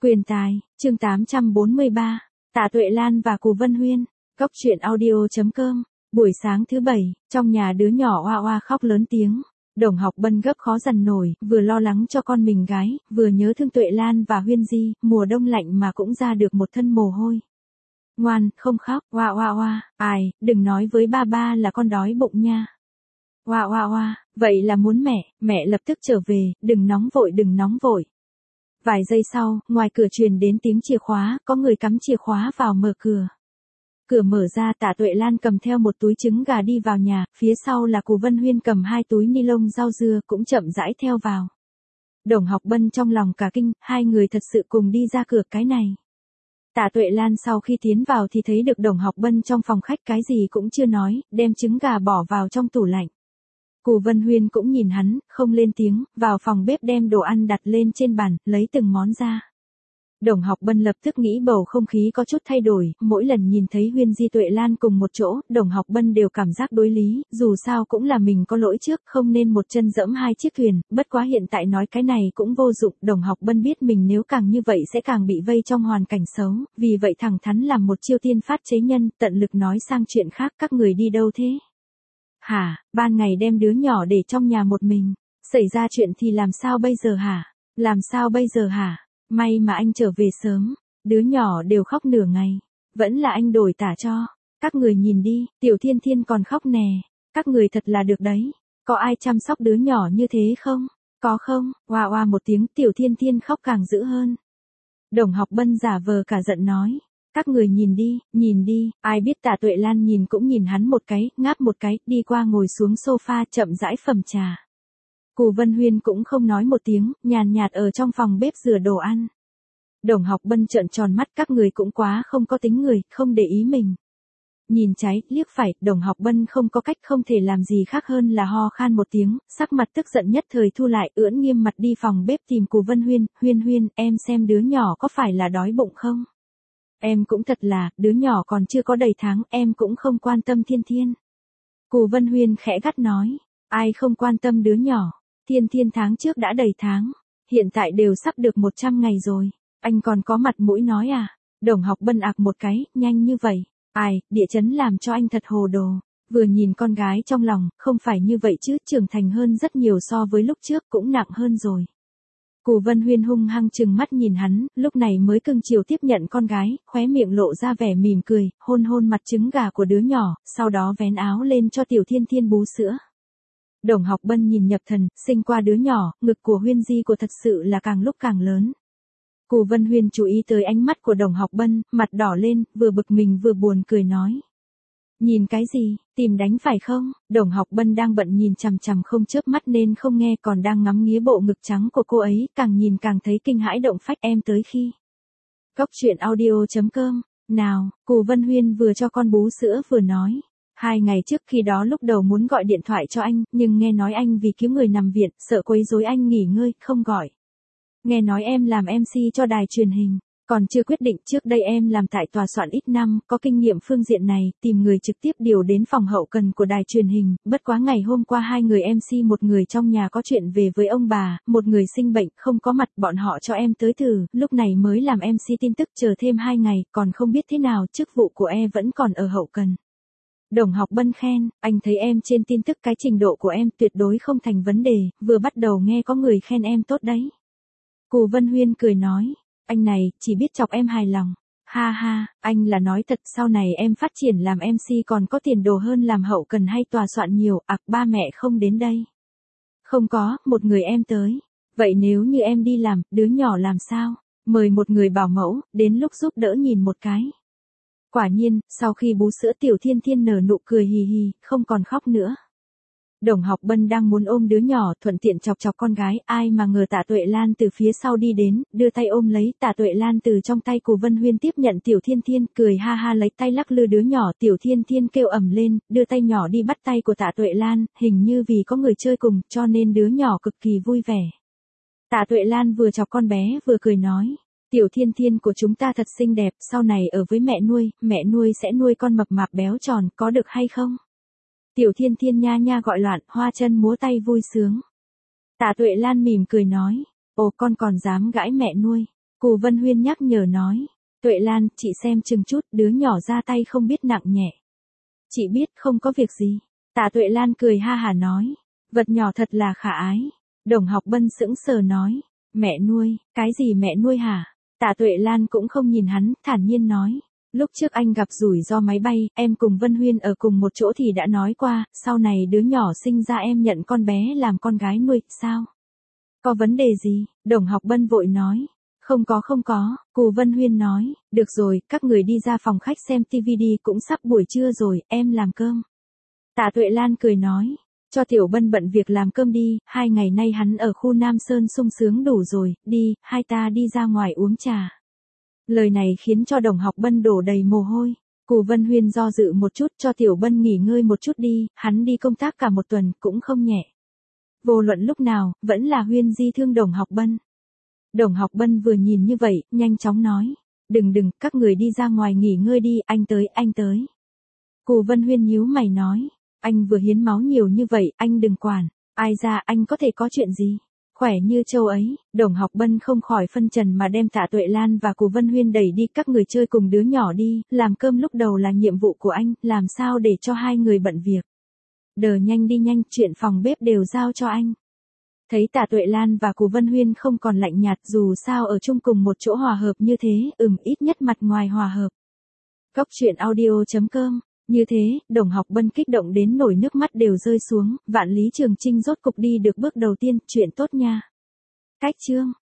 Quyền tài, chương 843, Tạ Tuệ Lan và Cù Vân Huyên, Cốc truyện audio.com, buổi sáng thứ Bảy, trong nhà đứa nhỏ oa oa khóc lớn tiếng. Đồng Học Bân gấp khó dằn nổi, vừa lo lắng cho con mình gái, vừa nhớ thương Tuệ Lan và Huyên Di, mùa đông lạnh mà cũng ra được một thân mồ hôi. Ngoan, không khóc, oa oa oa, đừng nói với ba ba là con đói bụng nha. Oa oa oa, vậy là muốn mẹ lập tức trở về, đừng nóng vội. Vài giây sau, ngoài cửa truyền đến tiếng chìa khóa, có người cắm chìa khóa vào mở cửa. Cửa mở ra, Tạ Tuệ Lan cầm theo một túi trứng gà đi vào nhà, phía sau là Cù Vân Huyên cầm 2 túi ni lông rau dưa cũng chậm rãi theo vào. Đồng Học Bân trong lòng cả kinh, hai người thật sự cùng đi ra cửa cái này. Tạ Tuệ Lan sau khi tiến vào thì thấy được Đồng Học Bân trong phòng khách cái gì cũng chưa nói, đem trứng gà bỏ vào trong tủ lạnh. Cù Vân Huyên cũng nhìn hắn, không lên tiếng, vào phòng bếp đem đồ ăn đặt lên trên bàn, lấy từng món ra. Đồng Học Bân lập tức nghĩ bầu không khí có chút thay đổi, mỗi lần nhìn thấy Huyên Di Tuệ Lan cùng một chỗ, Đồng Học Bân đều cảm giác đối lý, dù sao cũng là mình có lỗi trước, không nên một chân dẫm hai chiếc thuyền, bất quá hiện tại nói cái này cũng vô dụng, Đồng Học Bân biết mình nếu càng như vậy sẽ càng bị vây trong hoàn cảnh xấu, vì vậy thẳng thắn làm một chiêu tiên phát chế nhân, tận lực nói sang chuyện khác, các người đi đâu thế? Hả, ban ngày đem đứa nhỏ để trong nhà một mình, xảy ra chuyện thì làm sao bây giờ hả? May mà anh trở về sớm, đứa nhỏ đều khóc nửa ngày, vẫn là anh đổi tả cho, các người nhìn đi, Tiểu Thiên Thiên còn khóc nè, các người thật là được đấy, có ai chăm sóc đứa nhỏ như thế không? Có không? Oa oa một tiếng, Tiểu Thiên Thiên khóc càng dữ hơn. Đồng Học Bân giả vờ cả giận nói, các người nhìn đi, ai biết Tạ Tuệ Lan nhìn cũng nhìn hắn một cái, ngáp một cái, đi qua ngồi xuống sofa chậm rãi phẩm trà. Cù Vân Huyên cũng không nói một tiếng, nhàn nhạt ở trong phòng bếp rửa đồ ăn. Đồng Học Bân trợn tròn mắt, các người cũng quá không có tính người, không để ý mình. Nhìn trái, liếc phải, Đồng Học Bân không có cách, không thể làm gì khác hơn là ho khan một tiếng, sắc mặt tức giận nhất thời thu lại, ưỡn nghiêm mặt đi phòng bếp tìm Cù Vân Huyên, Huyên, em xem đứa nhỏ có phải là đói bụng không? Em cũng thật là, đứa nhỏ còn chưa có đầy tháng, em cũng không quan tâm Thiên Thiên. Cù Vân Huyên khẽ gắt nói, ai không quan tâm đứa nhỏ, Thiên Thiên tháng trước đã đầy tháng, hiện tại đều sắp được 100 ngày rồi, anh còn có mặt mũi nói à? Đồng Học Bân ạc một cái, nhanh như vậy, địa chấn làm cho anh thật hồ đồ, vừa nhìn con gái trong lòng, không phải như vậy chứ, trưởng thành hơn rất nhiều so với lúc trước, cũng nặng hơn rồi. Cù Vân Huyên hung hăng trừng mắt nhìn hắn, lúc này mới cưng chiều tiếp nhận con gái, khóe miệng lộ ra vẻ mỉm cười, hôn mặt trứng gà của đứa nhỏ, sau đó vén áo lên cho Tiểu Thiên Thiên bú sữa. Đồng Học Bân nhìn nhập thần, sinh qua đứa nhỏ, ngực của Huyên Di của thật sự là càng lúc càng lớn. Cù Vân Huyên chú ý tới ánh mắt của Đồng Học Bân, mặt đỏ lên, vừa bực mình vừa buồn cười nói. Nhìn cái gì, tìm đánh phải không? Đồng Học Bân đang bận nhìn chằm chằm không chớp mắt nên không nghe, còn đang ngắm nghía bộ ngực trắng của cô ấy, càng nhìn càng thấy kinh hãi động phách. Em tới khi. Cốc truyện audio.com, nào, Cù Vân Huyên vừa cho con bú sữa vừa nói. 2 ngày trước khi đó lúc đầu muốn gọi điện thoại cho anh, nhưng nghe nói anh vì cứu người nằm viện, sợ quấy rối anh nghỉ ngơi, không gọi. Nghe nói em làm MC cho đài truyền hình. Còn chưa quyết định, trước đây em làm tại tòa soạn ít năm, có kinh nghiệm phương diện này, tìm người trực tiếp điều đến phòng hậu cần của đài truyền hình, bất quá ngày hôm qua 2 người MC, một người trong nhà có chuyện về với ông bà, một người sinh bệnh, không có mặt, bọn họ cho em tới thử, lúc này mới làm MC tin tức, chờ thêm 2 ngày, còn không biết thế nào, chức vụ của em vẫn còn ở hậu cần. Đồng Học Bân khen, anh thấy em trên tin tức cái trình độ của em tuyệt đối không thành vấn đề, vừa bắt đầu nghe có người khen em tốt đấy. Cù Vân Huyên cười nói. Anh này, chỉ biết chọc em hài lòng. Ha ha, anh là nói thật, sau này em phát triển làm MC còn có tiền đồ hơn làm hậu cần hay tòa soạn nhiều, ba mẹ không đến đây. Không có, một người em tới. Vậy nếu như em đi làm, đứa nhỏ làm sao? Mời một người bảo mẫu, đến lúc giúp đỡ nhìn một cái. Quả nhiên, sau khi bú sữa Tiểu Thiên Thiên nở nụ cười hì hì, không còn khóc nữa. Đồng Học Bân đang muốn ôm đứa nhỏ, thuận tiện chọc con gái, ai mà ngờ Tạ Tuệ Lan từ phía sau đi đến, đưa tay ôm lấy, Tạ Tuệ Lan từ trong tay Cù Vân Huyên tiếp nhận Tiểu Thiên Thiên, cười ha ha lấy tay lắc lư đứa nhỏ, Tiểu Thiên Thiên kêu ầm lên, đưa tay nhỏ đi bắt tay của Tạ Tuệ Lan, hình như vì có người chơi cùng, cho nên đứa nhỏ cực kỳ vui vẻ. Tạ Tuệ Lan vừa chọc con bé vừa cười nói, Tiểu Thiên Thiên của chúng ta thật xinh đẹp, sau này ở với mẹ nuôi sẽ nuôi con mập mạp béo tròn, có được hay không? Tiểu Thiên Thiên nha nha gọi loạn, hoa chân múa tay vui sướng. Tạ Tuệ Lan mỉm cười nói, ồ con còn dám gãi mẹ nuôi. Cù Vân Huyên nhắc nhở nói. Tuệ Lan, chị xem chừng chút, đứa nhỏ ra tay không biết nặng nhẹ. Chị biết không có việc gì. Tạ Tuệ Lan cười ha hả nói. Vật nhỏ thật là khả ái. Đồng Học Bân sững sờ nói. Mẹ nuôi, cái gì mẹ nuôi hả? Tạ Tuệ Lan cũng không nhìn hắn, thản nhiên nói. Lúc trước anh gặp rủi ro máy bay, em cùng Vân Huyên ở cùng một chỗ thì đã nói qua, sau này đứa nhỏ sinh ra em nhận con bé làm con gái nuôi, sao? Có vấn đề gì? Đồng Học Bân vội nói. Không có, Cù Vân Huyên nói. Được rồi, các người đi ra phòng khách xem tivi đi, cũng sắp buổi trưa rồi, em làm cơm. Tạ Tuệ Lan cười nói. Cho Tiểu Bân bận việc làm cơm đi, 2 ngày nay hắn ở khu Nam Sơn sung sướng đủ rồi, đi, hai ta đi ra ngoài uống trà. Lời này khiến cho Đồng Học Bân đổ đầy mồ hôi. Cù Vân Huyên do dự một chút, cho Tiểu Bân nghỉ ngơi một chút đi, hắn đi công tác cả một tuần, cũng không nhẹ. Vô luận lúc nào, vẫn là Huyên di thương Đồng Học Bân. Đồng Học Bân vừa nhìn như vậy, nhanh chóng nói. Đừng, các người đi ra ngoài nghỉ ngơi đi, anh tới. Cù Vân Huyên nhíu mày nói. Anh vừa hiến máu nhiều như vậy, anh đừng quản. Ai ra anh có thể có chuyện gì? Khỏe như châu ấy, Đồng Học Bân không khỏi phân trần mà đem Tạ Tuệ Lan và Cù Vân Huyên đẩy đi, các người chơi cùng đứa nhỏ đi, làm cơm lúc đầu là nhiệm vụ của anh, làm sao để cho hai người bận việc. Đờ nhanh đi nhanh, chuyện phòng bếp đều giao cho anh. Thấy Tạ Tuệ Lan và Cù Vân Huyên không còn lạnh nhạt, dù sao ở chung cùng một chỗ hòa hợp như thế, ít nhất mặt ngoài hòa hợp. Cóc truyện audio.com. Như thế, Đồng Học Bân kích động đến nổi nước mắt đều rơi xuống, Vạn Lý Trường Chinh rốt cục đi được bước đầu tiên, chuyện tốt nha. Cách chương